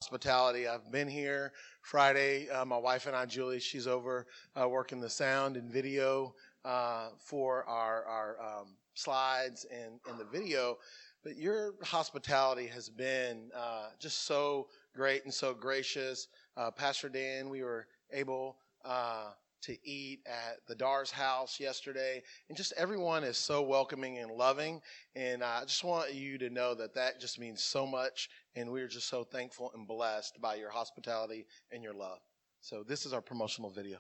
hospitality. I've been here Friday. My wife and I, Julie, she's over working the sound and video for our slides and the video. But your hospitality has been just so great and so gracious. Pastor Dan, we were able to eat at the Dar's house yesterday, and just everyone is so welcoming and loving, and I just want you to know that just means so much, and we're just so thankful and blessed by your hospitality and your love. So this is our promotional video.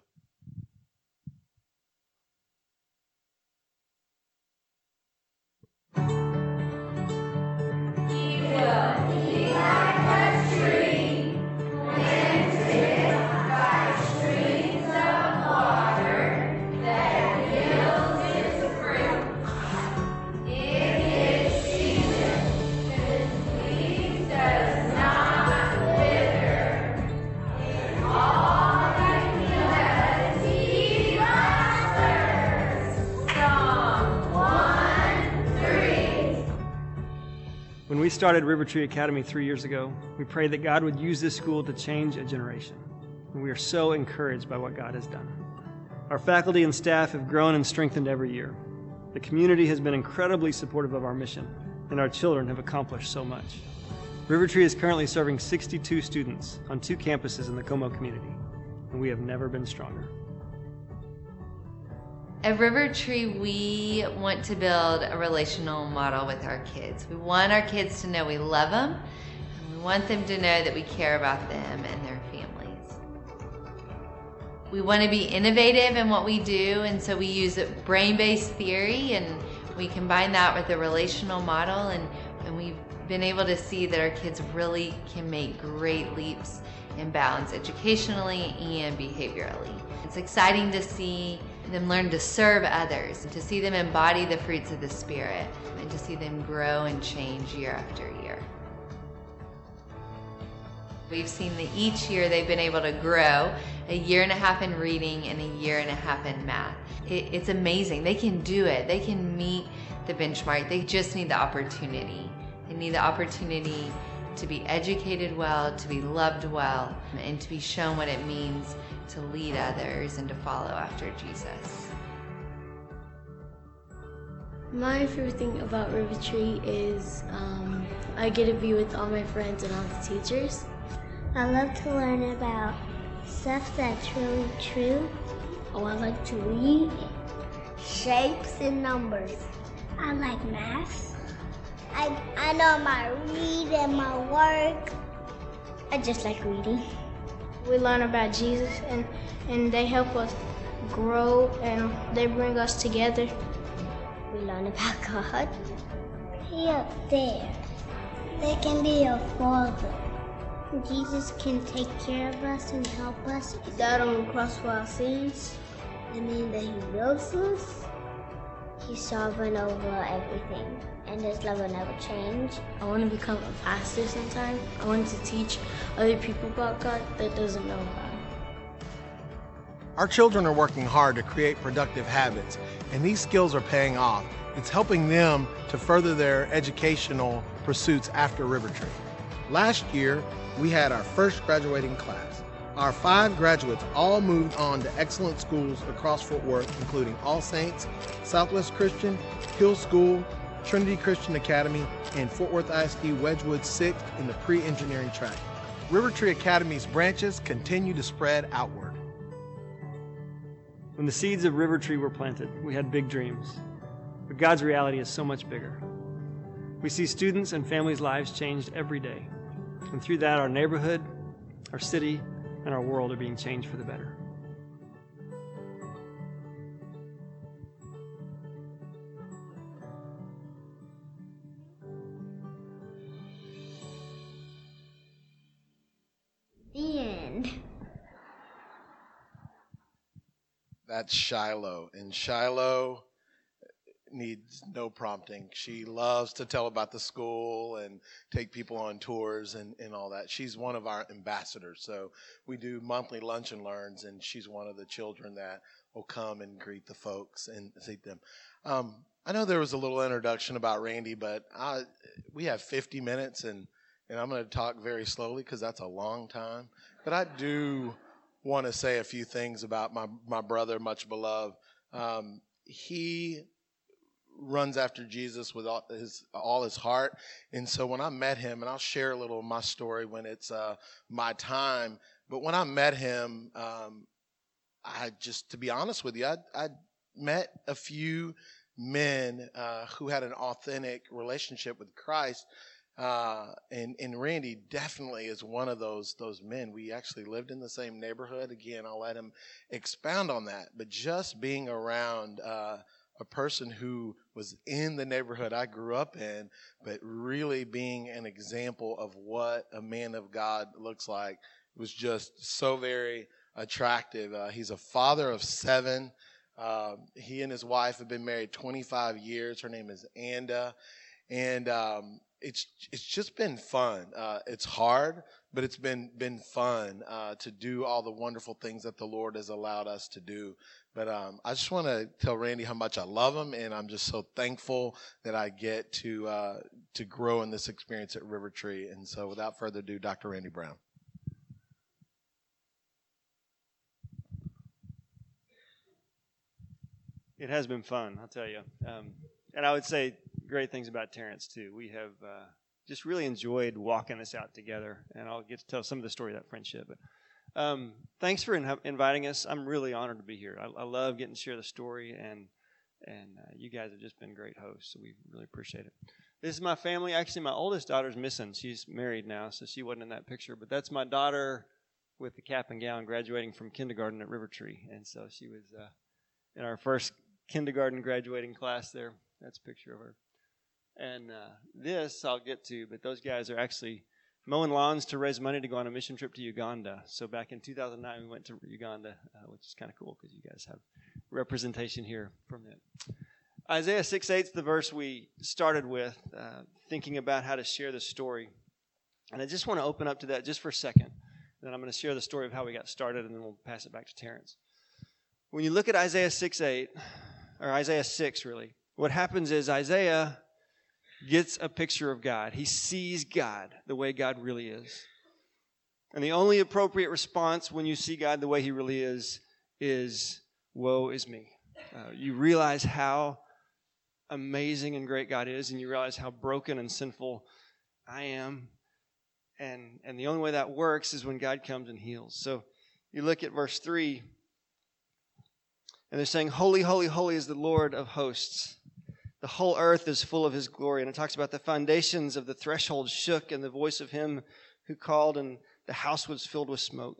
He will be like a tree planted by streams of water that yields its fruit in its season. His leaf does not wither. In all that he does, he prospers. Psalm 1:3. When we started River Tree Academy 3 years ago, we prayed that God would use this school to change a generation. And we are so encouraged by what God has done. Our faculty and staff have grown and strengthened every year. The community has been incredibly supportive of our mission, and our children have accomplished so much. River Tree is currently serving 62 students on 2 campuses in the Como community, and we have never been stronger. At River Tree, we want to build a relational model with our kids. We want our kids to know we love them, and we want them to know that we care about them and their families. We want to be innovative in what we do, and so we use a brain-based theory, and we combine that with a relational model, and we've been able to see that our kids really can make great leaps and bounds educationally and behaviorally. It's exciting to see them learn to serve others, and to see them embody the fruits of the Spirit, and to see them grow and change year after year. We've seen that each year they've been able to grow a year and a half in reading and a year and a half in math. It's amazing. They can do it. They can meet the benchmark. They just need the opportunity. They need the opportunity to be educated well, to be loved well, and to be shown what it means to lead others and to follow after Jesus. My favorite thing about River Tree is I get to be with all my friends and all the teachers. I love to learn about stuff that's really true. Oh, I like to read. Shapes and numbers. I like math. I know my read and my work. I just like reading. We learn about Jesus, and they help us grow, and they bring us together. We learn about God. He up there. They can be a father. Jesus can take care of us and help us. He died on the cross for our sins. That means that he loves us. He's sovereign over everything, and his love will never change. I want to become a pastor sometime. I want to teach other people about God that doesn't know about him. Our children are working hard to create productive habits, and these skills are paying off. It's helping them to further their educational pursuits after River Tree. Last year, we had our first graduating class. Our 5 graduates all moved on to excellent schools across Fort Worth, including All Saints, Southwest Christian, Hill School, Trinity Christian Academy, and Fort Worth ISD Wedgwood 6th in the pre-engineering track. River Tree Academy's branches continue to spread outward. When the seeds of River Tree were planted, we had big dreams. But God's reality is so much bigger. We see students and families' lives changed every day. And through that, our neighborhood, our city, and our world are being changed for the better. The end. That's Shiloh, and Shiloh needs no prompting. She loves to tell about the school and take people on tours and all that. She's one of our ambassadors. So we do monthly lunch and learns, and she's one of the children that will come and greet the folks and see them. I know there was a little introduction about Randy, but we have 50 minutes, and and I'm going to talk very slowly because that's a long time. But I do want to say a few things about my brother, much beloved. He runs after Jesus with all his heart. And so when I met him, and I'll share a little of my story when it's my time, but when I met him, to be honest with you, I met a few men who had an authentic relationship with Christ. And Randy definitely is one of those men. We actually lived in the same neighborhood. Again, I'll let him expound on that. But just being around a person who was in the neighborhood I grew up in, but really being an example of what a man of God looks like was just so very attractive. He's a father of 7. He and his wife have been married 25 years. Her name is Anda. And it's just been fun. It's hard, but it's been fun to do all the wonderful things that the Lord has allowed us to do. But I just want to tell Randy how much I love him, and I'm just so thankful that I get to grow in this experience at River Tree. And so without further ado, Dr. Randy Brown. It has been fun, I'll tell you. And I would say great things about Terrence, too. We have just really enjoyed walking this out together, and I'll get to tell some of the story of that friendship. But thanks for inviting us. I'm really honored to be here. I love getting to share the story, and you guys have just been great hosts, so we really appreciate it. This is my family. Actually, my oldest daughter's missing. She's married now, so she wasn't in that picture. But that's my daughter with the cap and gown graduating from kindergarten at River Tree. And so she was in our first kindergarten graduating class there. That's a picture of her. And this I'll get to, but those guys are actually mowing lawns to raise money to go on a mission trip to Uganda. So back in 2009, we went to Uganda, which is kind of cool because you guys have representation here from it. Isaiah 6:8 is the verse we started with, thinking about how to share the story. And I just want to open up to that just for a second. Then I'm going to share the story of how we got started, and then we'll pass it back to Terrence. When you look at Isaiah 6:8, or Isaiah 6 really, what happens is Isaiah gets a picture of God. He sees God the way God really is. And the only appropriate response when you see God the way he really is woe is me. You realize how amazing and great God is, and you realize how broken and sinful I am. And the only way that works is when God comes and heals. So you look at verse 3, and they're saying, "Holy, holy, holy is the Lord of hosts. The whole earth is full of his glory." And it talks about the foundations of the threshold shook, and the voice of him who called, and the house was filled with smoke.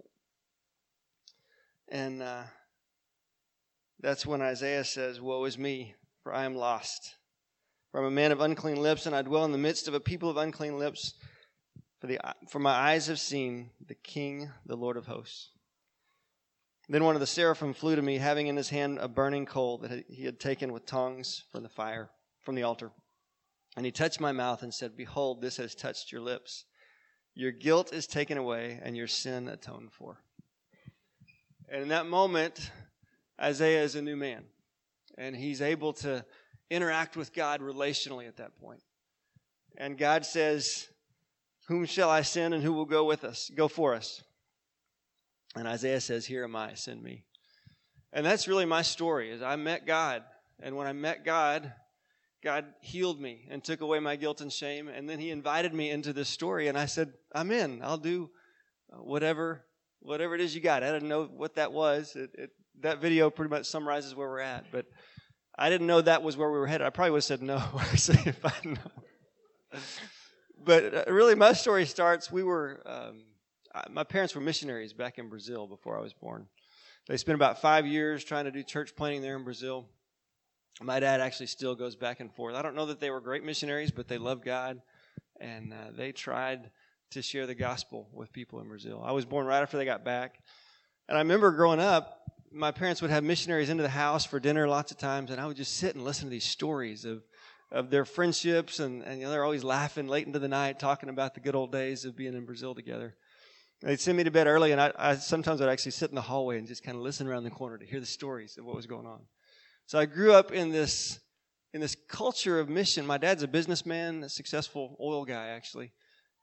And that's when Isaiah says, "Woe is me, for I am lost. For I'm a man of unclean lips, and I dwell in the midst of a people of unclean lips. For my eyes have seen the King, the Lord of hosts." Then one of the seraphim flew to me, having in his hand a burning coal that he had taken with tongs from the fire, from the altar. And he touched my mouth and said, "Behold, this has touched your lips. Your guilt is taken away, and your sin atoned for." And in that moment, Isaiah is a new man. And he's able to interact with God relationally at that point. And God says, "Whom shall I send, and who will go for us?" And Isaiah says, "Here am I, send me." And that's really my story, is I met God. And when I met God, God healed me and took away my guilt and shame. And then he invited me into this story. And I said, "I'm in. I'll do whatever it is you got." I didn't know what that was. That video pretty much summarizes where we're at. But I didn't know that was where we were headed. I probably would have said no, actually, if I'd known. But really, my story starts, my parents were missionaries back in Brazil before I was born. They spent about 5 years trying to do church planting there in Brazil. My dad actually still goes back and forth. I don't know that they were great missionaries, but they loved God, and they tried to share the gospel with people in Brazil. I was born right after they got back. And I remember growing up, my parents would have missionaries into the house for dinner lots of times, and I would just sit and listen to these stories of their friendships, and they're always laughing late into the night, talking about the good old days of being in Brazil together. They'd send me to bed early, and I sometimes would actually sit in the hallway and just kind of listen around the corner to hear the stories of what was going on. So I grew up in this culture of mission. My dad's a businessman, a successful oil guy, actually.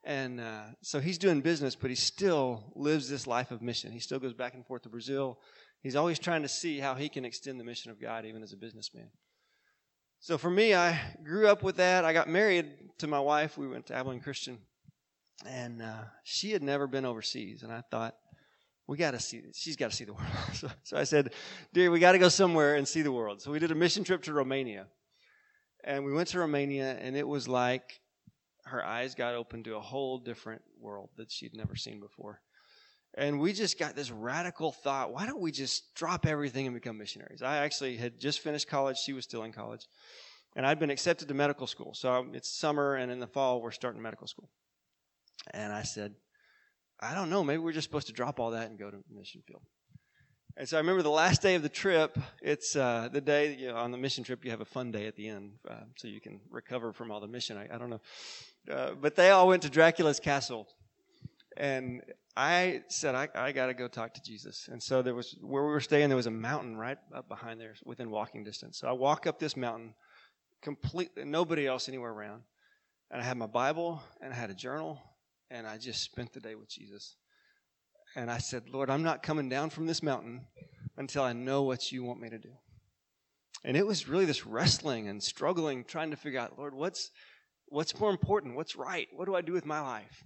And so he's doing business, but he still lives this life of mission. He still goes back and forth to Brazil. He's always trying to see how he can extend the mission of God, even as a businessman. So for me, I grew up with that. I got married to my wife. We went to Abilene Christian. And she had never been overseas. And I thought, she's got to see the world. So I said, dear, we got to go somewhere and see the world. So we did a mission trip to Romania. And we went to Romania, and it was like her eyes got open to a whole different world that she'd never seen before. And we just got this radical thought, why don't we just drop everything and become missionaries? I actually had just finished college. She was still in college. And I'd been accepted to medical school. So it's summer, and in the fall, we're starting medical school. And I said, I don't know, maybe we're just supposed to drop all that and go to the mission field. And so I remember the last day of the trip, it's the day, on the mission trip, you have a fun day at the end, so you can recover from all the mission. I don't know. But they all went to Dracula's castle. And I said, I got to go talk to Jesus. And so where we were staying, there was a mountain right up behind there within walking distance. So I walk up this mountain, completely, nobody else anywhere around. And I had my Bible, and I had a journal, and I just spent the day with Jesus. And I said, Lord, I'm not coming down from this mountain until I know what you want me to do. And it was really this wrestling and struggling, trying to figure out, Lord, what's more important? What's right? What do I do with my life?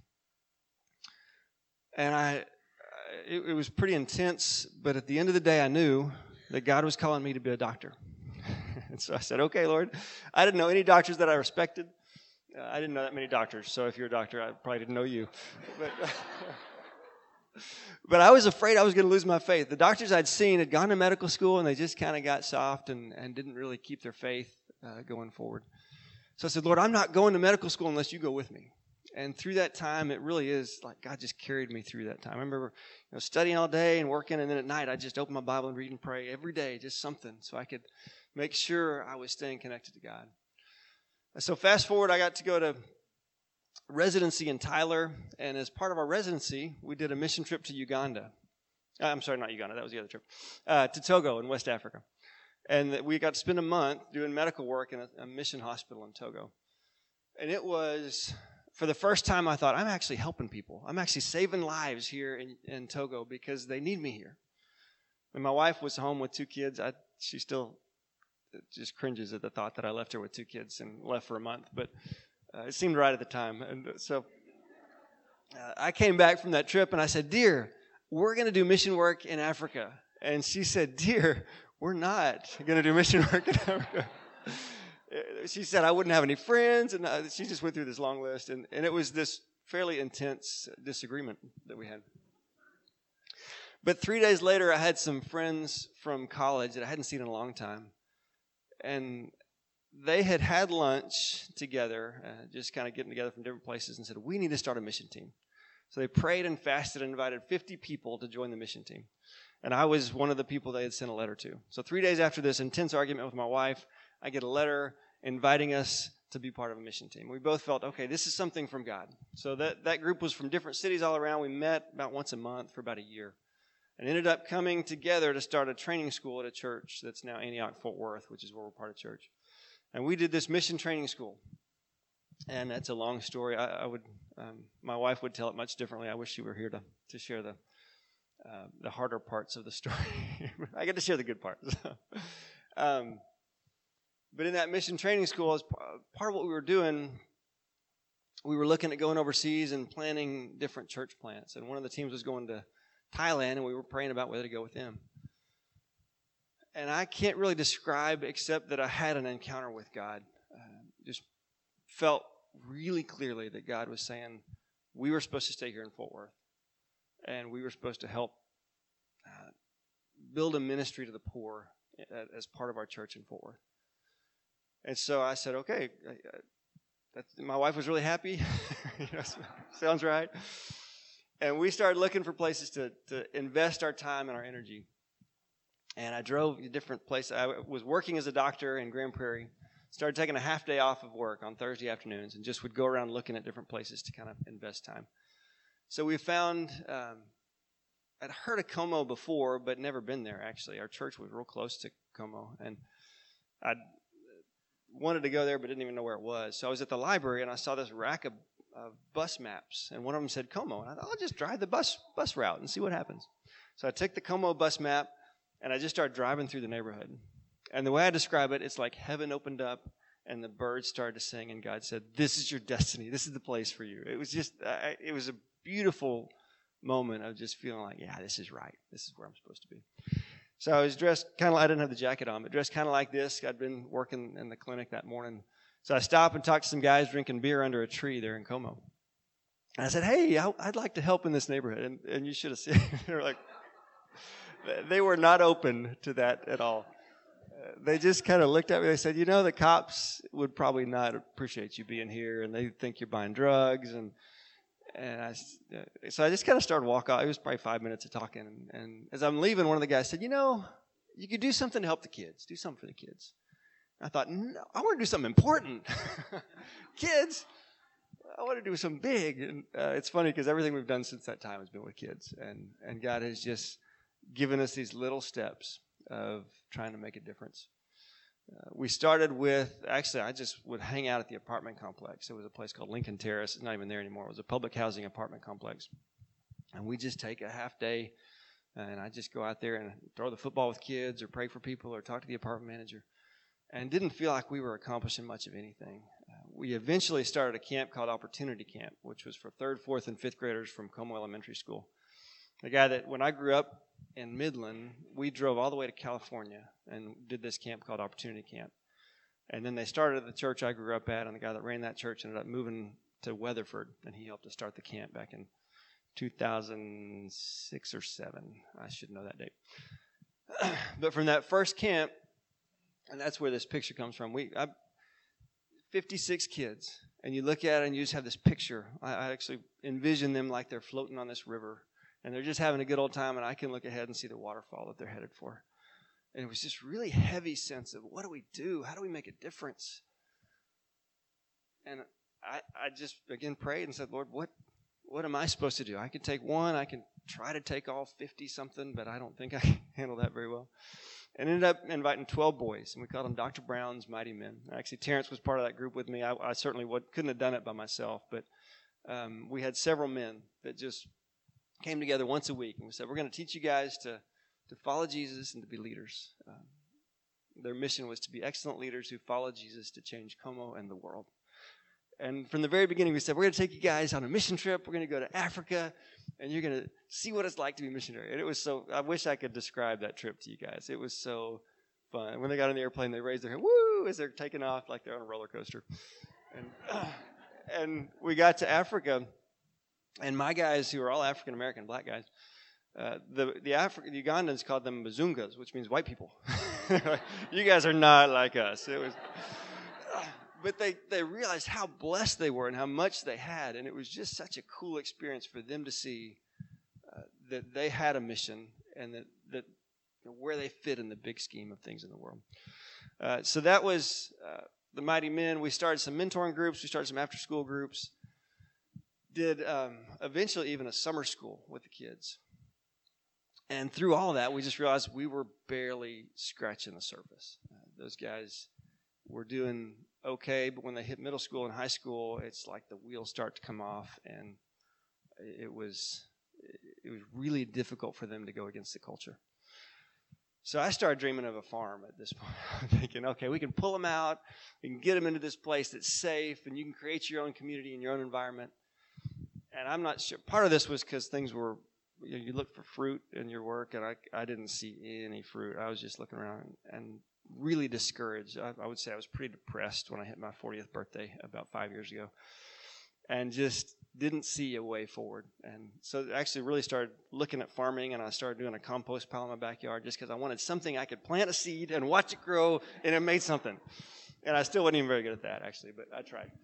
And it was pretty intense, but at the end of the day, I knew that God was calling me to be a doctor. And so I said, okay, Lord. I didn't know any doctors that I respected. I didn't know that many doctors, so if you're a doctor, I probably didn't know you. But I was afraid I was going to lose my faith. The doctors I'd seen had gone to medical school, and they just kind of got soft and didn't really keep their faith going forward. So I said, Lord, I'm not going to medical school unless you go with me. And through that time, it really is like God just carried me through that time. I remember studying all day and working, and then at night, I'd just open my Bible and read and pray every day, just something, so I could make sure I was staying connected to God. So fast forward, I got to go to residency in Tyler, and as part of our residency, we did a mission trip to Uganda. I'm sorry, not Uganda, that was the other trip. To Togo in West Africa. And we got to spend a month doing medical work in a mission hospital in Togo. And it was, for the first time, I thought, I'm actually helping people. I'm actually saving lives here in Togo because they need me here. And my wife was home with 2 kids. She still just cringes at the thought that I left her with 2 kids and left for a month, but it seemed right at the time. And so I came back from that trip and I said, dear, we're going to do mission work in Africa. And she said, dear, we're not going to do mission work in Africa. She said I wouldn't have any friends, and she just went through this long list, and it was this fairly intense disagreement that we had. But 3 days later, I had some friends from college that I hadn't seen in a long time. And they had lunch together, just kind of getting together from different places, and said, we need to start a mission team. So they prayed and fasted and invited 50 people to join the mission team. And I was one of the people they had sent a letter to. So 3 days after this intense argument with my wife, I get a letter inviting us to be part of a mission team. We both felt, okay, this is something from God. So that group was from different cities all around. We met about once a month for about a year. And ended up coming together to start a training school at a church that's now Antioch Fort Worth, which is where we're part of church. And we did this mission training school. And that's a long story. My wife would tell it much differently. I wish she were here to share the harder parts of the story. I get to share the good parts. But in that mission training school, as part of what we were doing, we were looking at going overseas and planning different church plants. And one of the teams was going to Thailand, and we were praying about whether to go with them. And I can't really describe except that I had an encounter with God. Just felt really clearly that God was saying we were supposed to stay here in Fort Worth, and we were supposed to help build a ministry to the poor as part of our church in Fort Worth. And so I said, okay. My wife was really happy. Sounds right. And we started looking for places to invest our time and our energy. And I drove to different places. I was working as a doctor in Grand Prairie. Started taking a half day off of work on Thursday afternoons and just would go around looking at different places to kind of invest time. So we found, I'd heard of Como before, but never been there, actually. Our church was real close to Como. And I wanted to go there, but didn't even know where it was. So I was at the library, and I saw this rack of bus maps, and one of them said Como, and I thought, I'll just drive the bus route and see what happens. So I took the Como bus map, and I just started driving through the neighborhood. And the way I describe it, it's like heaven opened up, and the birds started to sing, and God said, this is your destiny. This is the place for you. It was just, it was a beautiful moment of just feeling like, yeah, this is right. This is where I'm supposed to be. So I was dressed kind of, I didn't have the jacket on, but dressed kind of like this. I'd been working in the clinic that morning. So I stopped and talked to some guys drinking beer under a tree there in Como. And I said, hey, I'd like to help in this neighborhood. And you should have seen, they were like, they were not open to that at all. They just kind of looked at me. They said, the cops would probably not appreciate you being here, and they think you're buying drugs. So I just kind of started walking out. It was probably 5 minutes of talking. And as I'm leaving, one of the guys said, you could do something to help the kids. Do something for the kids. I thought, no, I want to do something important. Kids, I want to do something big. And it's funny because everything we've done since that time has been with kids. And God has just given us these little steps of trying to make a difference. We started with, actually, I just would hang out at the apartment complex. It was a place called Lincoln Terrace. It's not even there anymore. It was a public housing apartment complex. And we just take a half day, and I just go out there and throw the football with kids or pray for people or talk to the apartment manager. And didn't feel like we were accomplishing much of anything. We eventually started a camp called Opportunity Camp, which was for 3rd, 4th, and 5th graders from Como Elementary School. The guy that, when I grew up in Midland, we drove all the way to California and did this camp called Opportunity Camp. And then they started at the church I grew up at, and the guy that ran that church ended up moving to Weatherford, and he helped us start the camp back in 2006 or 7. I should know that date. But from that first camp, and that's where this picture comes from. 56 kids, and you look at it and you just have this picture. I actually envision them like they're floating on this river, and they're just having a good old time, and I can look ahead and see the waterfall that they're headed for. And it was just really heavy sense of, what do we do? How do we make a difference? And I just, again, prayed and said, Lord, what am I supposed to do? I can take one. I can try to take all 50-something, but I don't think I can handle that very well. And ended up inviting 12 boys, and we called them Dr. Brown's Mighty Men. Actually, Terrence was part of that group with me. I certainly couldn't have done it by myself, but we had several men that just came together once a week, and we said, we're going to teach you guys to follow Jesus and to be leaders. Their mission was to be excellent leaders who follow Jesus to change Como and the world. And from the very beginning, we said, we're going to take you guys on a mission trip. We're going to go to Africa, and you're going to see what it's like to be a missionary. And it was so, I wish I could describe that trip to you guys. It was so fun. When they got on the airplane, they raised their hand, woo, as they're taking off like they're on a roller coaster. And we got to Africa, and my guys, who are all African-American, black guys, the Ugandans called them Bazungas, which means white people. You guys are not like us. It was... But they realized how blessed they were and how much they had. And it was just such a cool experience for them to see that they had a mission and that where they fit in the big scheme of things in the world. So that was the Mighty Men. We started some mentoring groups. We started some after-school groups. Did eventually even a summer school with the kids. And through all of that, we just realized we were barely scratching the surface. Those guys were doing okay, but when they hit middle school and high school, it's like the wheels start to come off, and it was really difficult for them to go against the culture. So I started dreaming of a farm at this point. I'm thinking, okay, we can pull them out, we can get them into this place that's safe, and you can create your own community and your own environment. And I'm not sure. Part of this was because things were, you look for fruit in your work, and I didn't see any fruit. I was just looking around and really discouraged. I would say I was pretty depressed when I hit my 40th birthday about 5 years ago, and just didn't see a way forward. And so I actually really started looking at farming, and I started doing a compost pile in my backyard just because I wanted something I could plant a seed and watch it grow, and it made something. And I still wasn't even very good at that, actually, but I tried.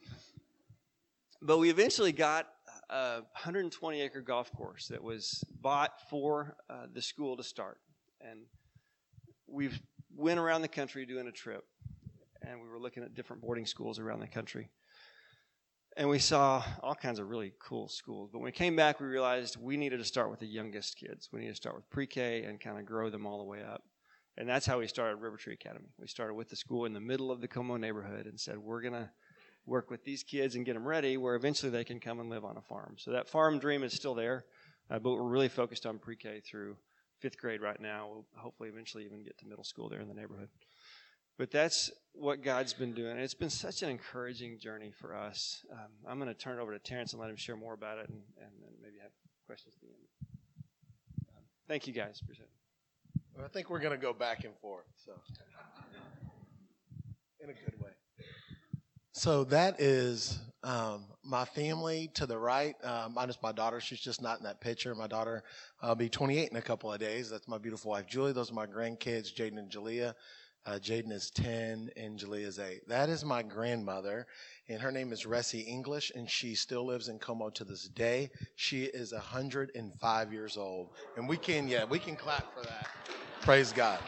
But we eventually got a 120-acre golf course that was bought for the school to start. And we went around the country doing a trip, and we were looking at different boarding schools around the country. And we saw all kinds of really cool schools. But when we came back, we realized we needed to start with the youngest kids. We needed to start with pre-K and kind of grow them all the way up. And that's how we started River Tree Academy. We started with the school in the middle of the Como neighborhood and said, we're going work with these kids and get them ready where eventually they can come and live on a farm. So that farm dream is still there, but we're really focused on pre-K through 5th grade right now. We'll hopefully eventually even get to middle school there in the neighborhood. But that's what God's been doing. It's been such an encouraging journey for us. I'm going to turn it over to Terrence and let him share more about it and maybe have questions at the end. Thank you, guys. Appreciate it. Well, I think we're going to go back and forth, so in a good way. So that is my family to the right, minus my daughter. She's just not in that picture. My daughter will be 28 in a couple of days. That's my beautiful wife, Julie. Those are my grandkids, Jaden and Jalea. Jaden is 10 and Jalea is 8. That is my grandmother, and her name is Ressie English, and she still lives in Como to this day. She is 105 years old, and we can clap for that. Praise God.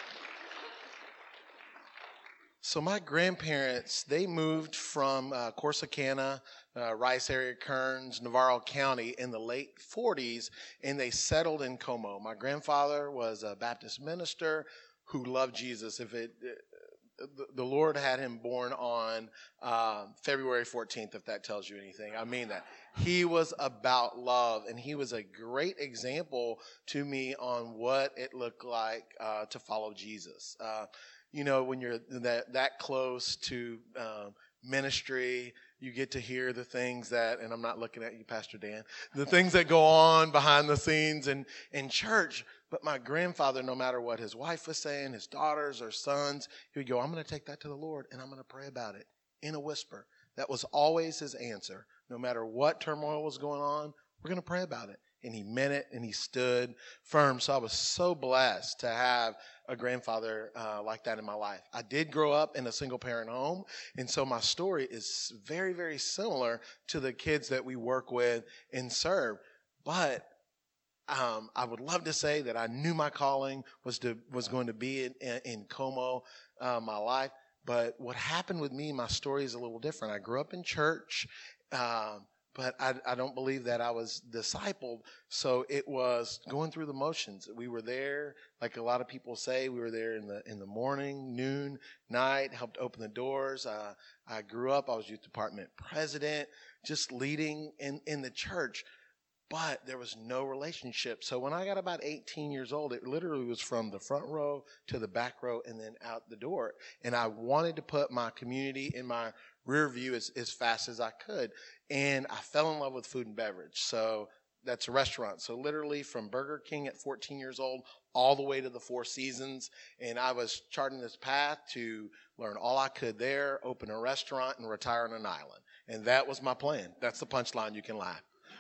So my grandparents, they moved from Corsicana, Rice area, Kearns, Navarro County in the late 40s, and they settled in Como. My grandfather was a Baptist minister who loved Jesus. The Lord had him born on February 14th, if that tells you anything. I mean that. He was about love, and he was a great example to me on what it looked like to follow Jesus. When you're that close to ministry, you get to hear the things that, and I'm not looking at you, Pastor Dan, the things that go on behind the scenes in church. But my grandfather, no matter what his wife was saying, his daughters or sons, he would go, I'm going to take that to the Lord, and I'm going to pray about it in a whisper. That was always his answer. No matter what turmoil was going on, we're going to pray about it. And he meant it, and he stood firm. So I was so blessed to have a grandfather like that in my life. I did grow up in a single-parent home, and so my story is very, very similar to the kids that we work with and serve. But I would love to say that I knew my calling was going to be in Como, my life. But what happened with me, my story is a little different. I grew up in church, but I don't believe that I was discipled. So it was going through the motions. We were there, like a lot of people say, we were there in the morning, noon, night, helped open the doors. I grew up, I was youth department president, just leading in the church. But there was no relationship. So when I got about 18 years old, it literally was from the front row to the back row and then out the door. And I wanted to put my community in my rear view as fast as I could. And I fell in love with food and beverage. So that's a restaurant. So literally from Burger King at 14 years old all the way to the Four Seasons. And I was charting this path to learn all I could there, open a restaurant, and retire on an island. And that was my plan. That's the punchline. You can laugh.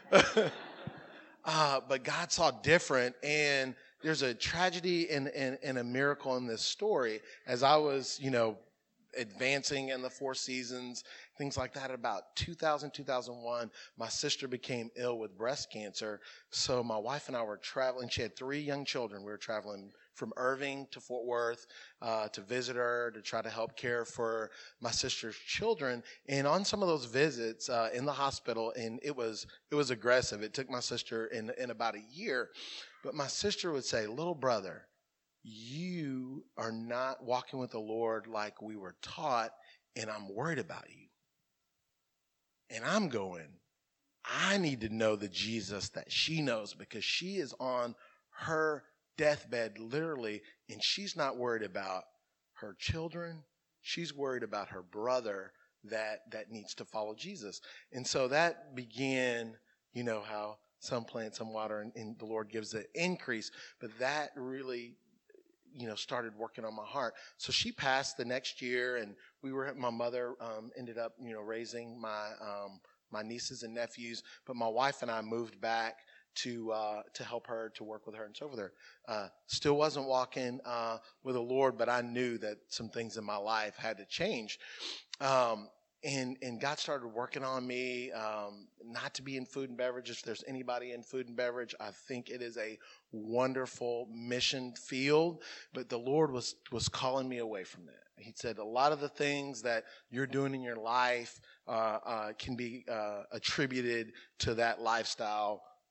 But God saw different, and there's a tragedy and a miracle in this story. As I was, advancing in the Four Seasons, things like that, about 2000, 2001, my sister became ill with breast cancer. So my wife and I were traveling. She had 3 young children. We were traveling from Irving to Fort Worth to visit her, to try to help care for my sister's children. And on some of those visits in the hospital, and it was aggressive. It took my sister in about a year. But my sister would say, little brother, you are not walking with the Lord like we were taught, and I'm worried about you. And I'm going, I need to know the Jesus that she knows, because she is on her deathbed, literally, and she's not worried about her children. She's worried about her brother that needs to follow Jesus. And so that began, how some plant, some water, and the Lord gives the increase. But that really, started working on my heart. So she passed the next year, and my mother ended up, raising my nieces and nephews. But my wife and I moved back to help her, to work with her and so forth. Still wasn't walking with the Lord, but I knew that some things in my life had to change. And God started working on me not to be in food and beverage. If there's anybody in food and beverage, I think it is a wonderful mission field. But the Lord was calling me away from that. He said, a lot of the things that you're doing in your life can be attributed to that lifestyle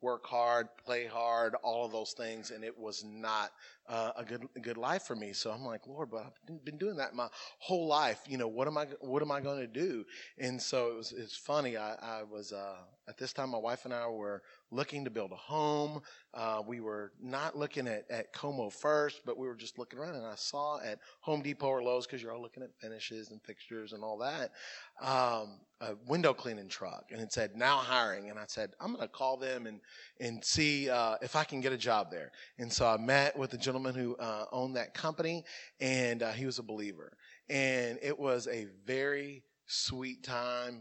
work hard, play hard, all of those things, and it was not a good life for me. So I'm like, Lord, but I've been doing that my whole life. What am I going to do? And so it's funny. I was at this time, my wife and I were looking to build a home. We were not looking at Como first, but we were just looking around, and I saw at Home Depot or Lowe's, because you're all looking at finishes and fixtures and all that, a window cleaning truck, and it said now hiring. And I said, I'm going to call them and see if I can get a job there. And so I met with the gentleman who owned that company, and he was a believer, and it was a very sweet time.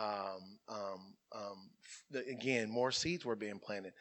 Again, more seeds were being planted.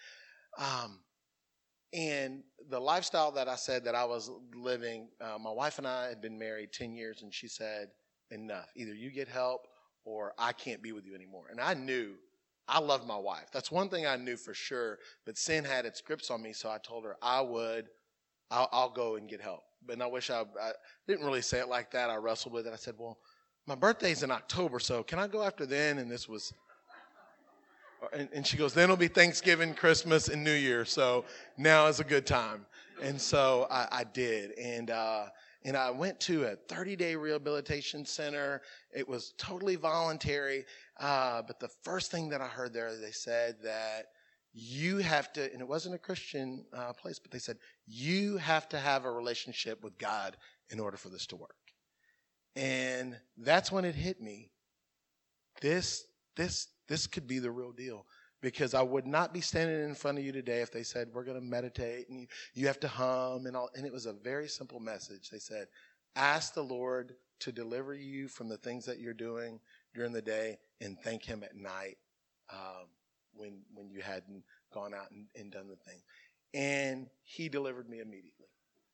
And the lifestyle that I said that I was living, my wife and I had been married 10 years, and she said, enough. Either you get help or I can't be with you anymore. And I knew I loved my wife. That's one thing I knew for sure, but sin had its grips on me, so I told her I'll go and get help. But I wish I didn't really say it like that. I wrestled with it. I said, well, my birthday's in October, so can I go after then? And this was... And she goes, then it'll be Thanksgiving, Christmas, and New Year. So now is a good time. And so I did. And I went to a 30-day rehabilitation center. It was totally voluntary. But the first thing that I heard there, they said that you have to, and it wasn't a Christian place, but they said, you have to have a relationship with God in order for this to work. And that's when it hit me. This could be the real deal, because I would not be standing in front of you today if they said, we're going to meditate and you have to hum and all. And it was a very simple message. They said, ask the Lord to deliver you from the things that you're doing during the day, and thank him at night when you hadn't gone out and done the thing. And he delivered me immediately.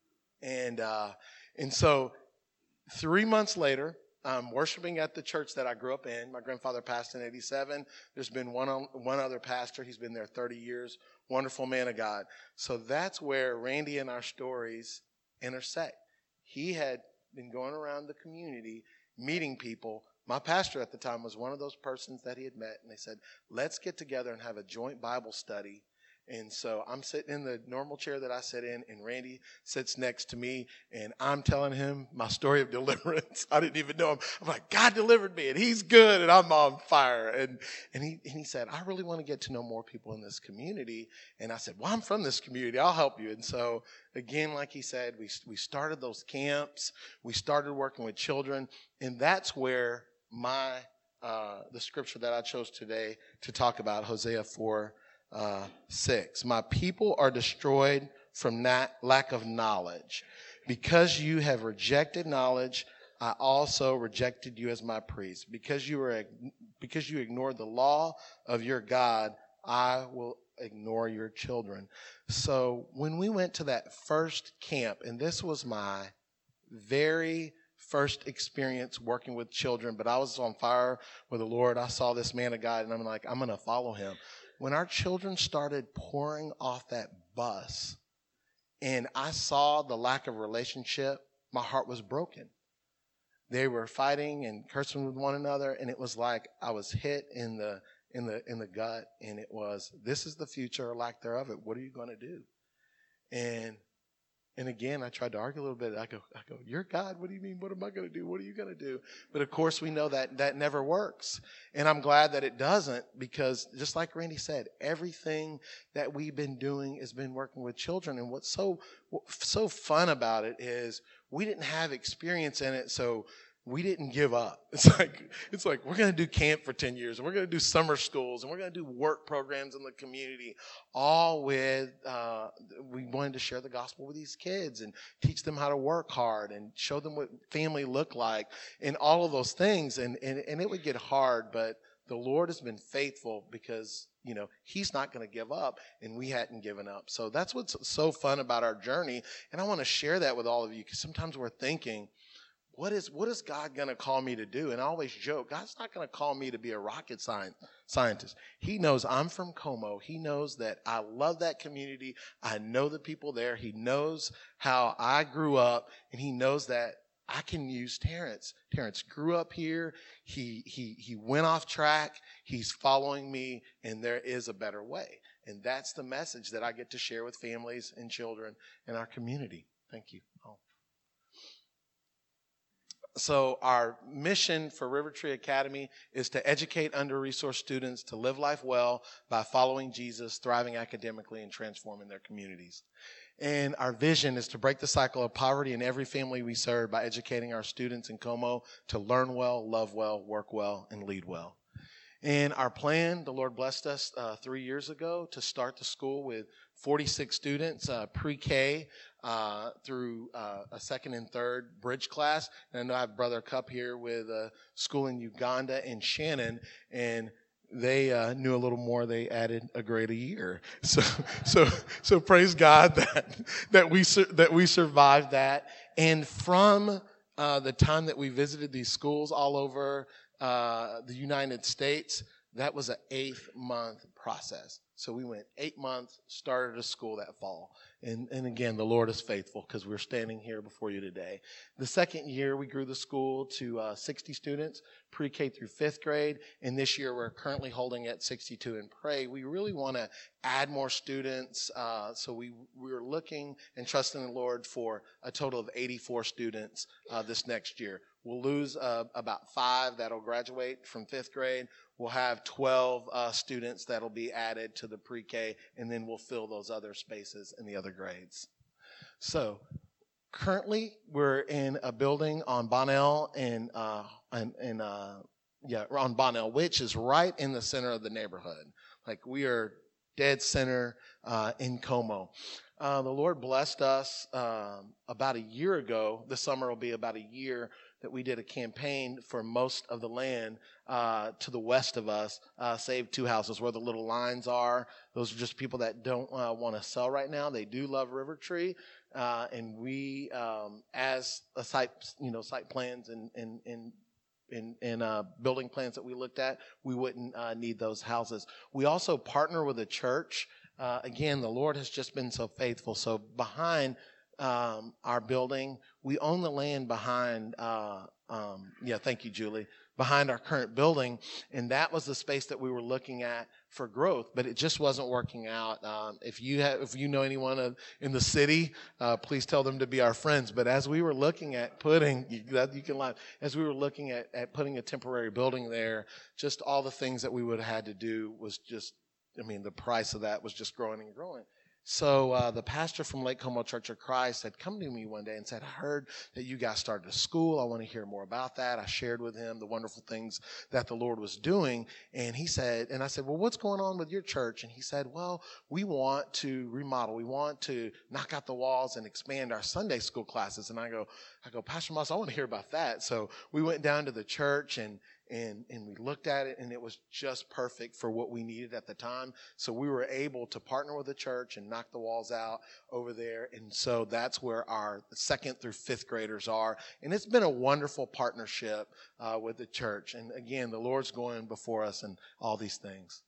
And so 3 months later, I'm worshiping at the church that I grew up in. My grandfather passed in 1987. There's been one other pastor. He's been there 30 years. Wonderful man of God. So that's where Randy and our stories intersect. He had been going around the community, meeting people. My pastor at the time was one of those persons that he had met, and they said, let's get together and have a joint Bible study. And so I'm sitting in the normal chair that I sit in, and Randy sits next to me, and I'm telling him my story of deliverance. I didn't even know him. I'm like, God delivered me, and he's good, and I'm on fire. And he said, I really want to get to know more people in this community. And I said, well, I'm from this community. I'll help you. And so, again, like he said, we started those camps. We started working with children, and that's where the scripture that I chose today to talk about, Hosea 4:6. My people are destroyed from lack of knowledge. Because you have rejected knowledge, I also rejected you as my priest. Because you ignored the law of your God, I will ignore your children. So when we went to that first camp, and this was my very first experience working with children, but I was on fire with the Lord. I saw this man of God, and I'm like, I'm going to follow him. When our children started pouring off that bus and I saw the lack of relationship, my heart was broken. They were fighting and cursing with one another, and it was like I was hit in the gut, and it was, this is the future or lack thereof. What are you going to do? And again, I tried to argue a little bit. I go, you're God. What do you mean? What am I going to do? What are you going to do? But of course, we know that never works. And I'm glad that it doesn't, because just like Randy said, everything that we've been doing has been working with children. And what's so fun about it is we didn't have experience in it, so we didn't give up. It's like we're going to do camp for 10 years, and we're going to do summer schools, and we're going to do work programs in the community, all with, we wanted to share the gospel with these kids and teach them how to work hard and show them what family looked like and all of those things. And it would get hard, but the Lord has been faithful, because, he's not going to give up, and we hadn't given up. So that's what's so fun about our journey. And I want to share that with all of you, because sometimes we're thinking, what is God going to call me to do? And I always joke, God's not going to call me to be a rocket scientist. He knows I'm from Como. He knows that I love that community. I know the people there. He knows how I grew up, and he knows that I can use Terrence. Terrence grew up here. He went off track. He's following me, and there is a better way. And that's the message that I get to share with families and children in our community. Thank you. So our mission for River Tree Academy is to educate under-resourced students to live life well by following Jesus, thriving academically, and transforming their communities. And our vision is to break the cycle of poverty in every family we serve by educating our students in Como to learn well, love well, work well, and lead well. And our plan, the Lord blessed us 3 years ago to start the school with 46 students, pre-K through a second and third bridge class. And I know I have Brother Cup here with a school in Uganda and Shannon, and they knew a little more. They added a grade a year. So praise God that we survived that. And from the time that we visited these schools all over the United States, that was an 8-month process. So we went 8 months, started a school that fall. And again, the Lord is faithful because we're standing here before you today. The second year, we grew the school to 60 students, pre-K through 5th grade. And this year, we're currently holding at 62 and pray. We really want to add more students. So we're looking and trusting the Lord for a total of 84 students this next year. We'll lose about 5 that'll graduate from 5th grade. We'll have 12 students that'll be added to the pre-K, and then we'll fill those other spaces in the other grades. So currently, we're in a building on Bonnell on Bonnell, which is right in the center of the neighborhood. Like, we are dead center in Como. The Lord blessed us about a year ago. This summer will be about a year that we did a campaign for most of the land to the west of us, Save 2 houses, where the little lines are. Those are just people that don't want to sell right now. They do love River Tree, and we, as a site plans and building plans that we looked at, we wouldn't need those houses. We also partner with a church. Again, the Lord has just been so faithful. So behind our building, we own the land behind, thank you, Julie, behind our current building. And that was the space that we were looking at for growth, but it just wasn't working out. If you know anyone in the city, please tell them to be our friends. But as we were looking at putting at putting a temporary building there, just all the things that we would have had to do was just, the price of that was just growing and growing. So the pastor from Lake Como Church of Christ had come to me one day and said, I heard that you guys started a school. I want to hear more about that. I shared with him the wonderful things that the Lord was doing. And I said, well, what's going on with your church? And he said, well, we want to remodel. We want to knock out the walls and expand our Sunday school classes. And I go, Pastor Moss, I want to hear about that. So we went down to the church and we looked at it, and it was just perfect for what we needed at the time. So we were able to partner with the church and knock the walls out over there. And so that's where our 2nd through 5th graders are. And it's been a wonderful partnership with the church. And again, the Lord's going before us in all these things.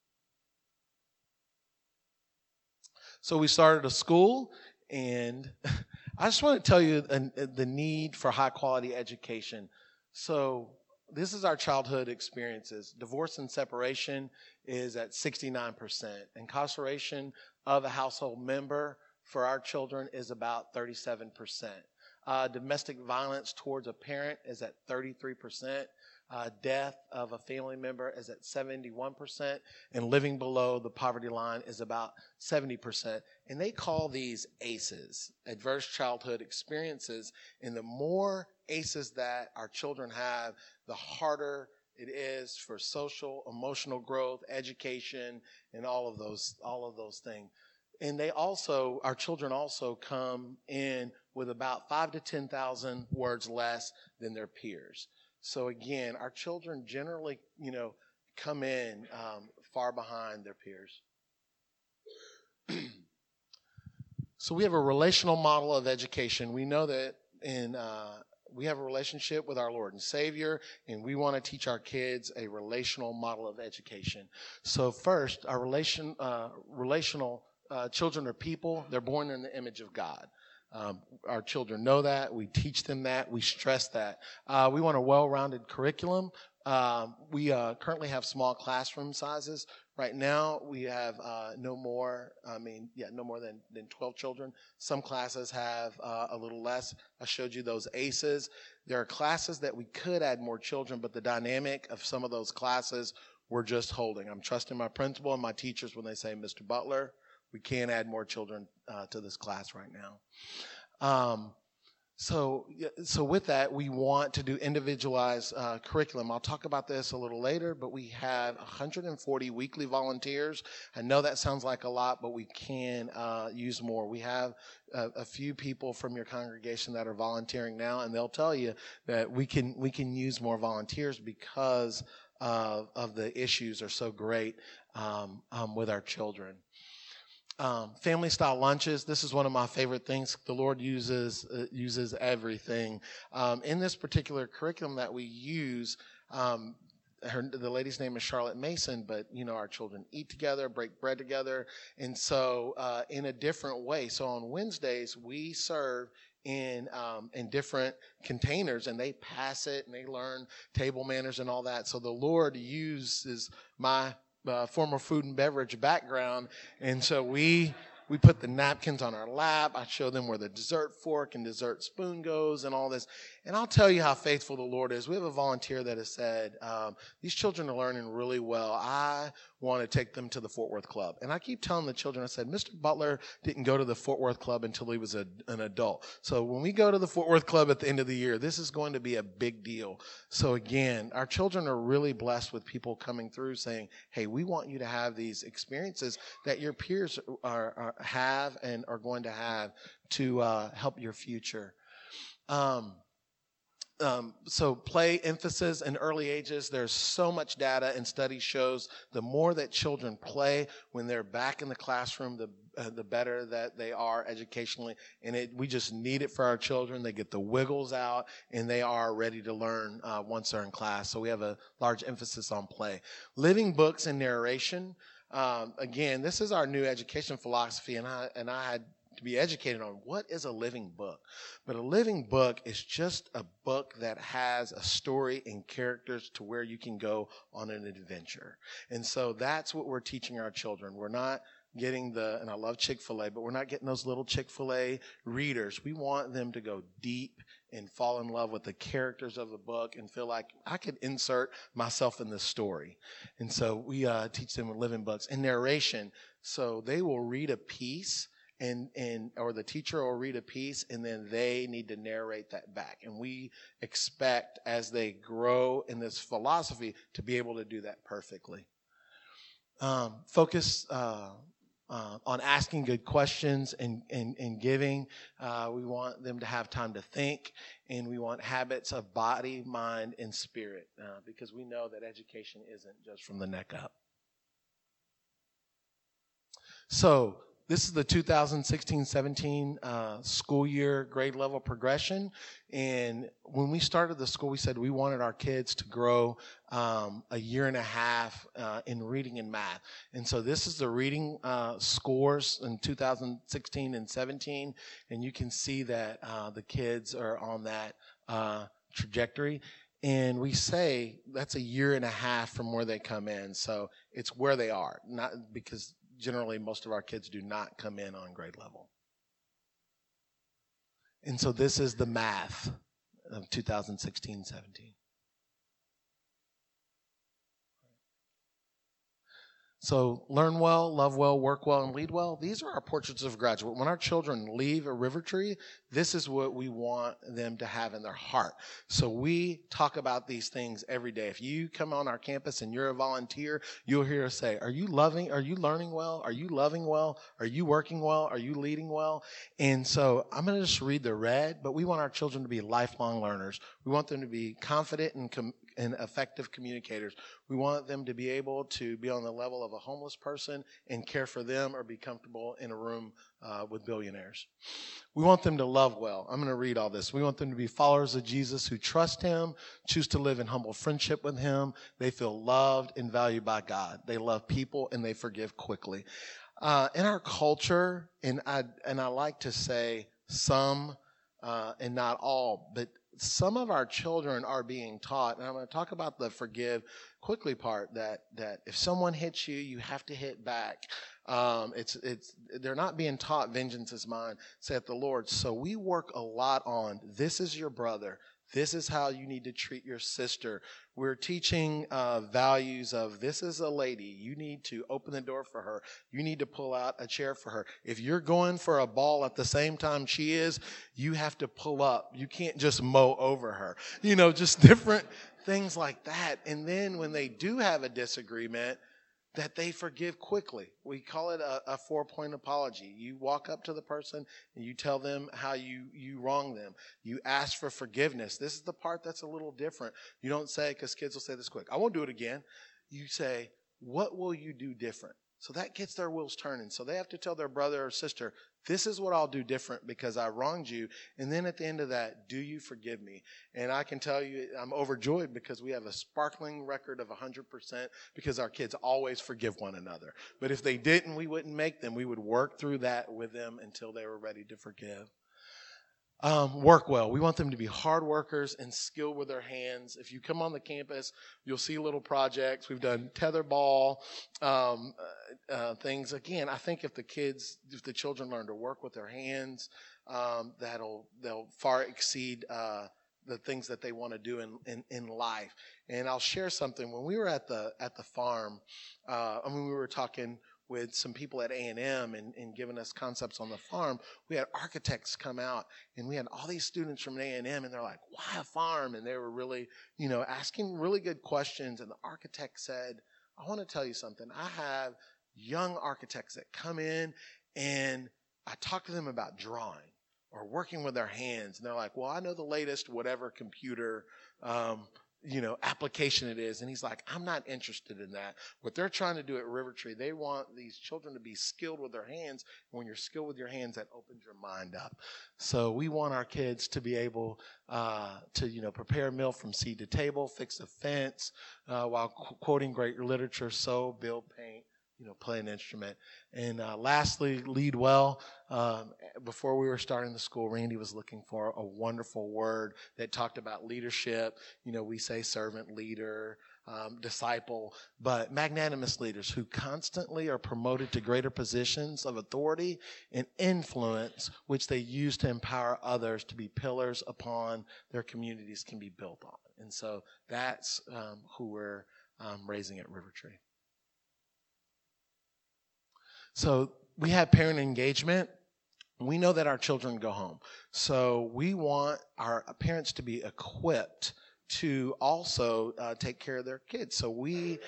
So we started a school, and I just want to tell you the need for high quality education. So this is our childhood experiences. Divorce and separation is at 69%. Incarceration of a household member for our children is about 37%. Domestic violence towards a parent is at 33%. Death of a family member is at 71%. And living below the poverty line is about 70%. And they call these ACEs, adverse childhood experiences. And the more ACEs that our children have, the harder it is for social, emotional growth, education, and all of those things. And our children also come in with about 5,000 to 10,000 words less than their peers. So again, our children generally, come in far behind their peers. So we have a relational model of education. We know that we have a relationship with our Lord and Savior, and we want to teach our kids a relational model of education. So first, our relational children are people. They're born in the image of God. Our children know that. We teach them that. We stress that. We want a well-rounded curriculum. We currently have small classroom sizes. Right now, we have no more than 12 children. Some classes have a little less. I showed you those ACEs. There are classes that we could add more children, but the dynamic of some of those classes we're just holding. I'm trusting my principal and my teachers when they say, Mr. Butler, we can't add more children to this class right now. So with that, we want to do individualized curriculum. I'll talk about this a little later, but we have 140 weekly volunteers. I know that sounds like a lot, but we can use more. We have a few people from your congregation that are volunteering now, and they'll tell you that we can use more volunteers because of the issues are so great with our children. Family style lunches. This is one of my favorite things. The Lord uses everything. In this particular curriculum that we use, the lady's name is Charlotte Mason, but our children eat together, break bread together, and so in a different way. So on Wednesdays we serve in different containers, and they pass it and they learn table manners and all that. So the Lord uses my former food and beverage background, and so we put the napkins on our lap. I show them where the dessert fork and dessert spoon goes and all this. And I'll tell you how faithful the Lord is. We have a volunteer that has said, these children are learning really well. I want to take them to the Fort Worth Club. And I keep telling the children, I said, Mr. Butler didn't go to the Fort Worth Club until he was an adult. So when we go to the Fort Worth Club at the end of the year, this is going to be a big deal. So again, our children are really blessed with people coming through saying, hey, we want you to have these experiences that your peers have and are going to have to help your future. So play emphasis in early ages. There's so much data and study shows the more that children play when they're back in the classroom, the better that they are educationally. And we just need it for our children. They get the wiggles out and they are ready to learn once they're in class. So we have a large emphasis on play. Living books and narration. Again, this is our new education philosophy, and I had to be educated on what is a living book. But a living book is just a book that has a story and characters to where you can go on an adventure. And so that's what we're teaching our children. We're not getting and I love Chick-fil-A, but we're not getting those little Chick-fil-A readers. We want them to go deep and fall in love with the characters of the book and feel like I could insert myself in this story. And so we teach them living books and narration. So they will read a piece or the teacher will read a piece, and then they need to narrate that back. And we expect, as they grow in this philosophy, to be able to do that perfectly. Focus on asking good questions and giving. We want them to have time to think, and we want habits of body, mind, and spirit, because we know that education isn't just from the neck up. So this is the 2016-17 school year grade level progression. And when we started the school, we said we wanted our kids to grow a year and a half in reading and math. And so this is the reading scores in 2016 and 17. And you can see that the kids are on that trajectory. And we say that's a year and a half from where they come in. So it's where they are, not because generally most of our kids do not come in on grade level. And so this is the math of 2016-17. So learn well, love well, work well, and lead well. These are our portraits of a graduate. When our children leave a River Tree, this is what we want them to have in their heart. So we talk about these things every day. If you come on our campus and you're a volunteer, you'll hear us say, are you learning well? Are you loving well? Are you working well? Are you leading well? And so I'm going to just read the red, but we want our children to be lifelong learners. We want them to be confident and effective communicators. We want them to be able to be on the level of a homeless person and care for them or be comfortable in a room with billionaires. We want them to love well. I'm going to read all this. We want them to be followers of Jesus who trust him, choose to live in humble friendship with him. They feel loved and valued by God. They love people and they forgive quickly. In our culture, and I like to say some and not all, but some of our children are being taught, and I'm going to talk about the forgive quickly part, that if someone hits you, you have to hit back. They're not being taught vengeance is mine, saith the Lord. So we work a lot on, this is your brother. This is how you need to treat your sister. We're teaching values of, this is a lady. You need to open the door for her. You need to pull out a chair for her. If you're going for a ball at the same time she is, you have to pull up. You can't just mow over her. Just different things like that. And then when they do have a disagreement, that they forgive quickly. We call it a 4-point apology. You walk up to the person and you tell them how you wronged them. You ask for forgiveness. This is the part that's a little different. You don't say, because kids will say this quick, I won't do it again. You say, what will you do different? So that gets their wheels turning. So they have to tell their brother or sister, this is what I'll do different because I wronged you. And then at the end of that, do you forgive me? And I can tell you, I'm overjoyed because we have a sparkling record of 100% because our kids always forgive one another. But if they didn't, we wouldn't make them. We would work through that with them until they were ready to forgive. Work well. We want them to be hard workers and skilled with their hands. If you come on the campus, you'll see little projects. We've done tetherball, things. Again, I think if the children learn to work with their hands, they'll far exceed the things that they want to do in life. And I'll share something. When we were at the farm, we were talking with some people at A&M and giving us concepts on the farm. We had architects come out, and we had all these students from A&M, and they're like, why a farm? And they were really, asking really good questions. And the architect said, I want to tell you something. I have young architects that come in, and I talk to them about drawing or working with their hands. And they're like, well, I know the latest whatever computer application it is. And he's like, I'm not interested in that. What they're trying to do at River Tree, they want these children to be skilled with their hands. And when you're skilled with your hands, that opens your mind up. So we want our kids to be able to, prepare a meal from seed to table, fix a fence, while quoting great literature, sew, build, paint, play an instrument. And lastly, lead well. Before we were starting the school, Randy was looking for a wonderful word that talked about leadership. We say servant leader, disciple, but magnanimous leaders who constantly are promoted to greater positions of authority and influence, which they use to empower others to be pillars upon their communities can be built on. And so that's who we're raising at River Tree. So we have parent engagement. We know that our children go home. So we want our parents to be equipped to also take care of their kids. So we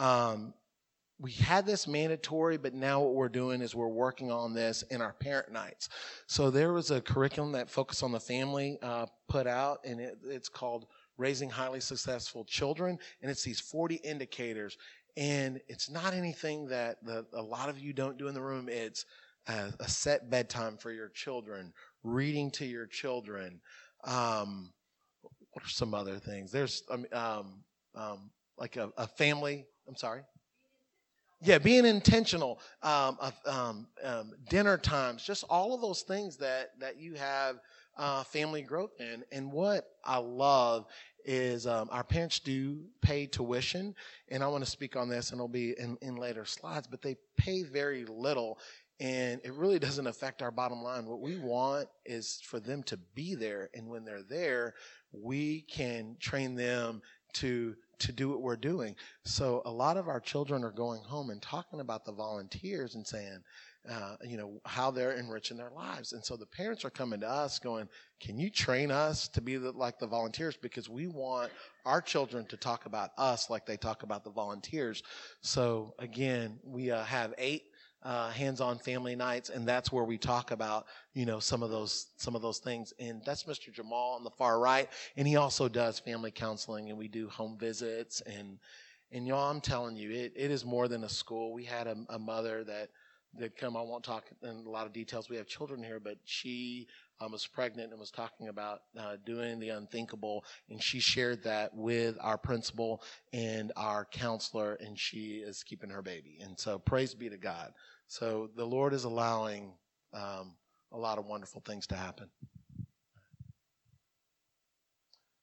had this mandatory, but now what we're doing is we're working on this in our parent nights. So there was a curriculum that focused on the family put out, and it's called Raising Highly Successful Children, and it's these 40 indicators. And it's not anything that a lot of you don't do in the room. It's a set bedtime for your children, reading to your children. What are some other things? There's like a family. I'm sorry. Yeah, being intentional. Dinner times, just all of those things that you have family growth in. And what I love is our parents do pay tuition, and I want to speak on this, and it'll be in later slides, but they pay very little, and it really doesn't affect our bottom line. What we want is for them to be there, and when they're there, we can train them to do what we're doing. So a lot of our children are going home and talking about the volunteers and saying, how they're enriching their lives. And so the parents are coming to us going, can you train us to be like the volunteers? Because we want our children to talk about us like they talk about the volunteers. So again, we have 8 hands-on family nights, and that's where we talk about, some of those things. And that's Mr. Jamal on the far right. And he also does family counseling, and we do home visits. And y'all, I'm telling you, it is more than a school. We had a mother that come. I won't talk in a lot of details. We have children here, but she was pregnant and was talking about doing the unthinkable, and she shared that with our principal and our counselor, and she is keeping her baby. And so praise be to God. So the Lord is allowing a lot of wonderful things to happen.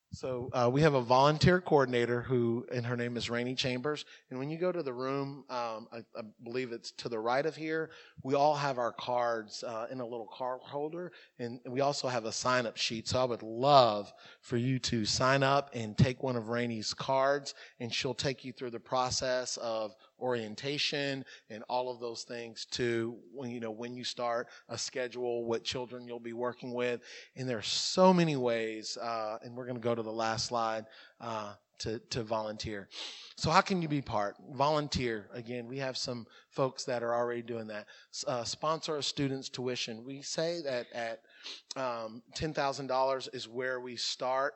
So we have a volunteer coordinator and her name is Rainey Chambers. And when you go to the room, I believe it's to the right of here, we all have our cards in a little card holder. And we also have a sign-up sheet. So I would love for you to sign up and take one of Rainey's cards, and she'll take you through the process of orientation and all of those things to when you start a schedule, what children you'll be working with. And there's so many ways, and we're going to go to the last slide, to volunteer. So how can you be part? Volunteer. Again, we have some folks that are already doing that. Sponsor a student's tuition. We say that at $10,000 is where we start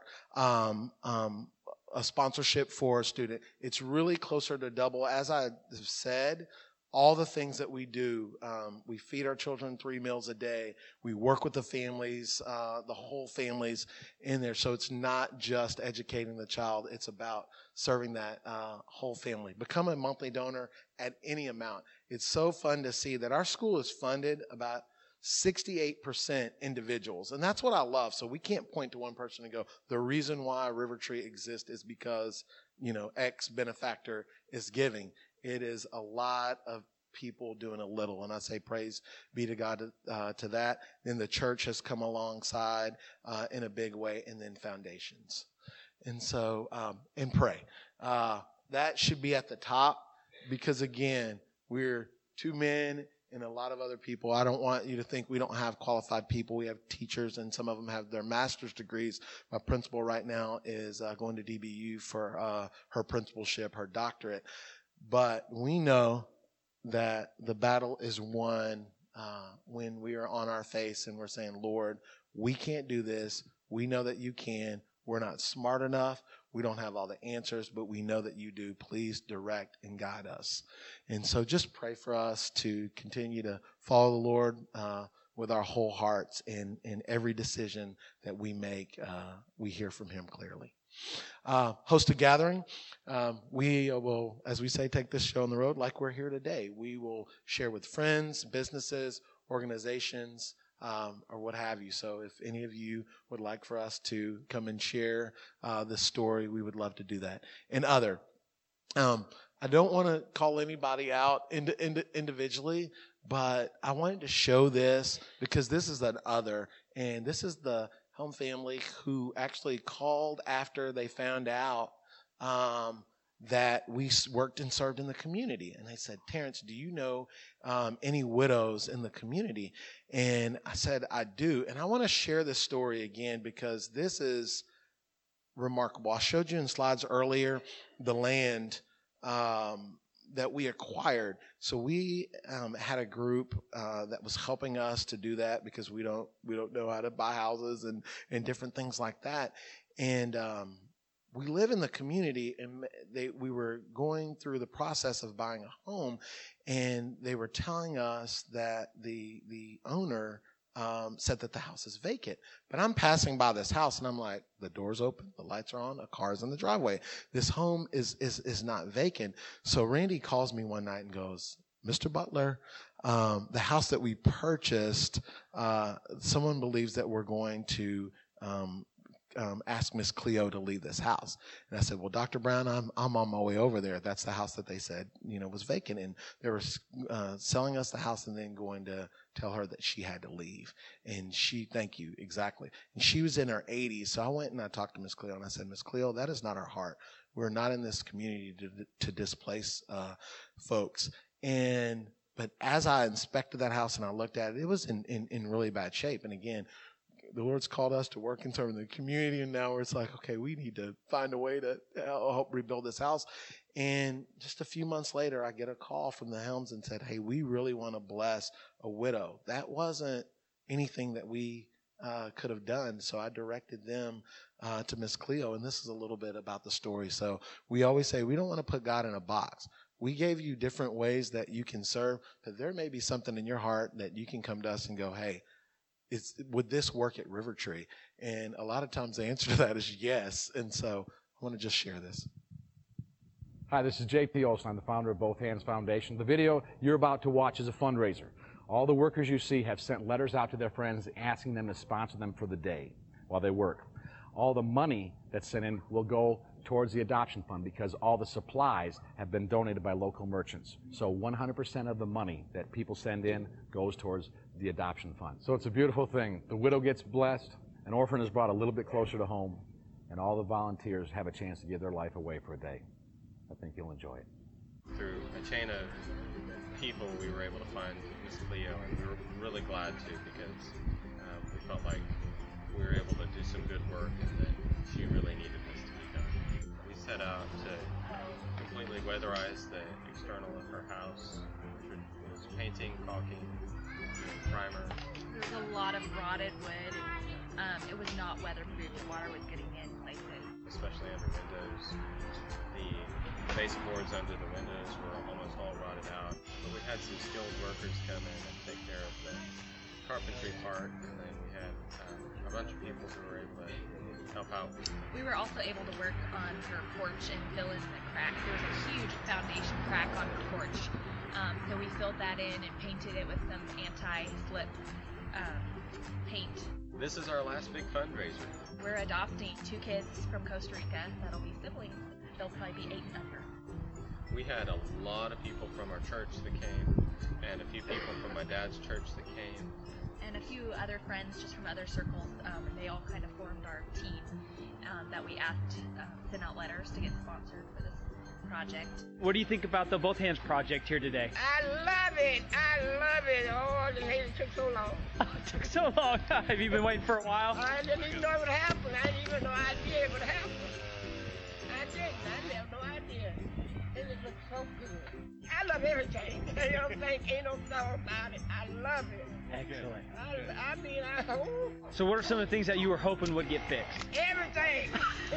a sponsorship for a student. It's really closer to double. As I said, all the things that we do, we feed our children 3 meals a day. We work with the families, the whole families in there. So it's not just educating the child. It's about serving that whole family. Become a monthly donor at any amount. It's so fun to see that our school is funded about 68% individuals. And that's what I love. So we can't point to one person and go, the reason why River Tree exists is because, X benefactor is giving. It is a lot of people doing a little. And I say praise be to God to that. Then the church has come alongside in a big way, and then foundations. And so, and pray. That should be at the top because, again, we're 2 men and a lot of other people. I don't want you to think we don't have qualified people. We have teachers, and some of them have their master's degrees. My principal right now is going to DBU for her principalship, her doctorate. But we know that the battle is won when we are on our face and we're saying, Lord, we can't do this. We know that you can. We're not smart enough. We don't have all the answers, but we know that you do. Please direct and guide us. And so just pray for us to continue to follow the Lord with our whole hearts, and in every decision that we make, we hear from him clearly. Host a gathering. We will, as we say, take this show on the road like we're here today. We will share with friends, businesses, organizations, or what have you. So if any of you would like for us to come and share this story, we would love to do that. And I don't want to call anybody out individually, but I wanted to show this because this is an other, and this is the Helm family who actually called after they found out that we worked and served in the community. And they said, Terrence, do you know any widows in the community? And I said, I do. And I want to share this story again because this is remarkable. I showed you in slides earlier the land that we acquired. So we had a group that was helping us to do that because we don't know how to buy houses and different things like that. And we live in the community, and we were going through the process of buying a home, and they were telling us that the owner said that the house is vacant. But I'm passing by this house, and I'm like, the door's open, the lights are on, a car's in the driveway. This home is not vacant. So Randy calls me one night and goes, Mr. Butler, the house that we purchased, someone believes that we're going to ask Miss Cleo to leave this house. And I said, well, Dr. Brown, I'm on my way over there. That's the house that they said, was vacant. And they were selling us the house and then going to tell her that she had to leave. And thank you, exactly. And she was in her 80s. So I went and I talked to Miss Cleo and I said, Miss Cleo, that is not our heart. We're not in this community to displace folks. But as I inspected that house and I looked at it, it was in really bad shape. And again, the Lord's called us to work in terms of the community, and now it's like, okay, we need to find a way to help rebuild this house. And just a few months later, I get a call from the Helms and said, hey, we really want to bless a widow. That wasn't anything that we could have done, so I directed them to Miss Cleo, and this is a little bit about the story. So we always say we don't want to put God in a box. We gave you different ways that you can serve, but there may be something in your heart that you can come to us and go, hey, would this work at River Tree? And a lot of times the answer to that is yes. And so I want to just share this. Hi, this is J.P. Olson. I'm the founder of Both Hands Foundation. The video you're about to watch is a fundraiser. All the workers you see have sent letters out to their friends asking them to sponsor them for the day while they work. all the money that's sent in will go towards the adoption fund because all the supplies have been donated by local merchants. So 100% of the money that people send in goes towards the adoption fund. So it's a beautiful thing. The widow gets blessed, an orphan is brought a little bit closer to home, and all the volunteers have a chance to give their life away for a day. I think you'll enjoy it. Through a chain of people, we were able to find Miss Cleo, and we were really glad to because we felt like we were able to do some good work and that she really needed this to be done. We set out to completely weatherize the external of her house, which was painting, caulking, primer. There was a lot of rotted wood. It was not weatherproof. The water was getting in places. Especially under windows. The baseboards under the windows were almost all rotted out. But we had some skilled workers come in and take care of the carpentry part, and then we had a bunch of people who were able to help out. We were also able to work on her porch and fill in the cracks. There was a huge foundation crack on her porch. So we filled that in and painted it with some anti-slip paint. This is our last big fundraiser. We're adopting 2 kids from Costa Rica that'll be siblings. They'll probably be 8 and under. We had a lot of people from our church that came, and a few people from my dad's church that came. And a few other friends just from other circles, and they all kind of formed our team that we asked sent out letters to get sponsored for this project. What do you think about the Both Hands project here today? I love it. Oh, the lady took so long. It took so long. Have you been waiting for a while? I didn't even know it would happen. I didn't even know idea it would happen. I didn't. I have no idea. It just looks so good. I love everything. You don't think, ain't no thought about it. I love it. Excellent. Oh. So what are some of the things that you were hoping would get fixed? Everything.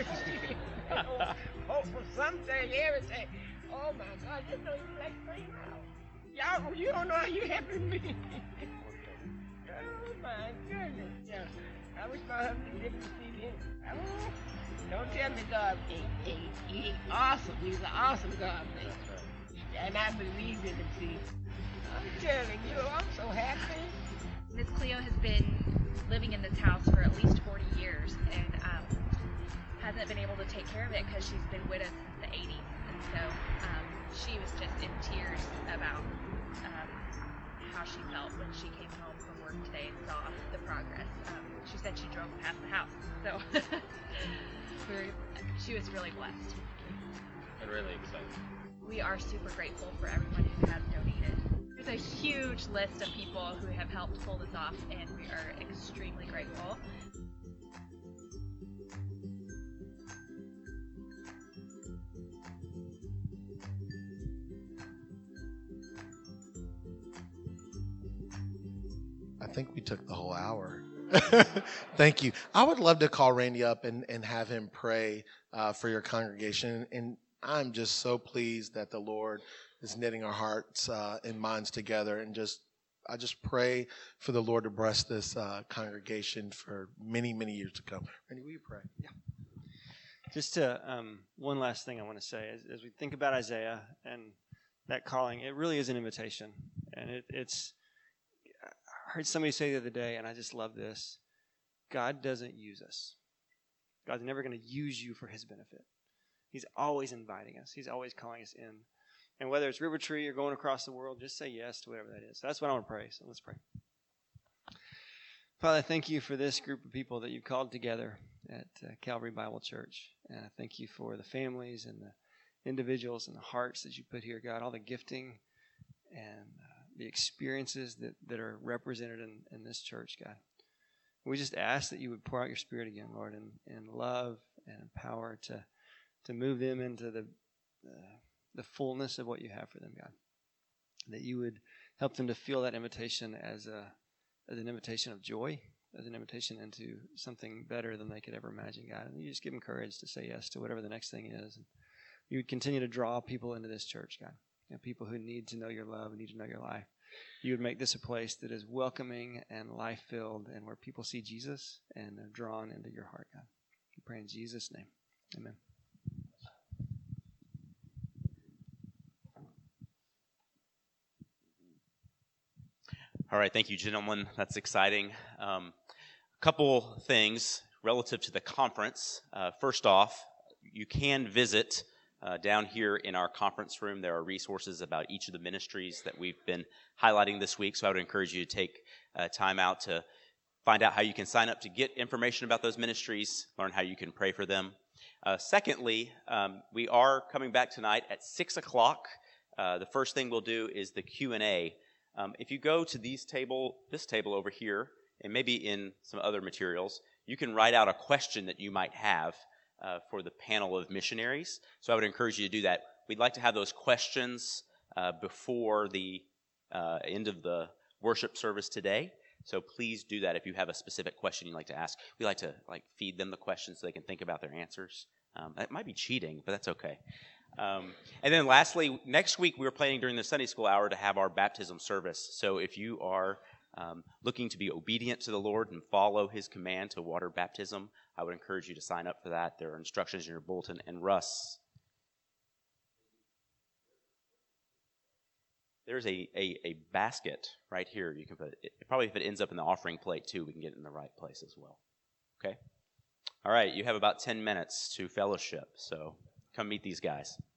Hope for something, everything. Oh my God, this don't even like free now. Y'all, you don't know how you helping me. Oh my goodness. Yeah. I wish my husband didn't see him. Oh, don't tell me God he's awesome. He's an awesome God, man. And I believe in him, see. I'm telling you, I'm so happy. Miss Cleo has been living in this house for at least 40 years and hasn't been able to take care of it because she's been with us since the 80s. And so she was just in tears about how she felt when she came home from work today and saw the progress. She said she drove past the house. So she was really blessed. And really excited. We are super grateful for everyone who has donated. There's a huge list of people who have helped pull this off, and we are extremely grateful. I think we took the whole hour. Thank you. I would love to call Randy up and have him pray for your congregation. And I'm just so pleased that the Lord is knitting our hearts and minds together. And I just pray for the Lord to bless this congregation for many, many years to come. Randy, will you pray? Yeah. Just to, one last thing I want to say. As we think about Isaiah and that calling, it really is an invitation. And it's I heard somebody say the other day, and I just love this, God doesn't use us. God's never going to use you for his benefit. He's always inviting us. He's always calling us in. And whether it's River Tree or going across the world, just say yes to whatever that is. So that's what I want to pray. So let's pray. Father, I thank you for this group of people that you've called together at Calvary Bible Church. And I thank you for the families and the individuals and the hearts that you put here, God, all the gifting and the experiences that are represented in this church, God. We just ask that you would pour out your Spirit again, Lord, in love and in power to move them into the fullness of what you have for them, God. That you would help them to feel that invitation as an invitation of joy, as an invitation into something better than they could ever imagine, God. And you just give them courage to say yes to whatever the next thing is. And you would continue to draw people into this church, God. People who need to know your love and need to know your life. You would make this a place that is welcoming and life-filled and where people see Jesus and they're drawn into your heart, God. We pray in Jesus' name. Amen. All right, thank you, gentlemen. That's exciting. A couple things relative to the conference, first off, you can visit down here in our conference room. There are resources about each of the ministries that we've been highlighting this week, so I would encourage you to take time out to find out how you can sign up to get information about those ministries, learn how you can pray for them. Secondly, we are coming back tonight at 6 o'clock. The first thing we'll do is the Q&A. If you go to this table over here, and maybe in some other materials, you can write out a question that you might have for the panel of missionaries. So I would encourage you to do that. We'd like to have those questions before the end of the worship service today. So please do that if you have a specific question you'd like to ask. We like to feed them the questions so they can think about their answers. That might be cheating, but that's okay. And then lastly, next week we're planning during the Sunday school hour to have our baptism service. So if you are looking to be obedient to the Lord and follow His command to water baptism, I would encourage you to sign up for that. There are instructions in your bulletin. And Russ, there's a basket right here. You can put it. Probably if it ends up in the offering plate too, we can get it in the right place as well. Okay? All right, you have about 10 minutes to fellowship, so come meet these guys.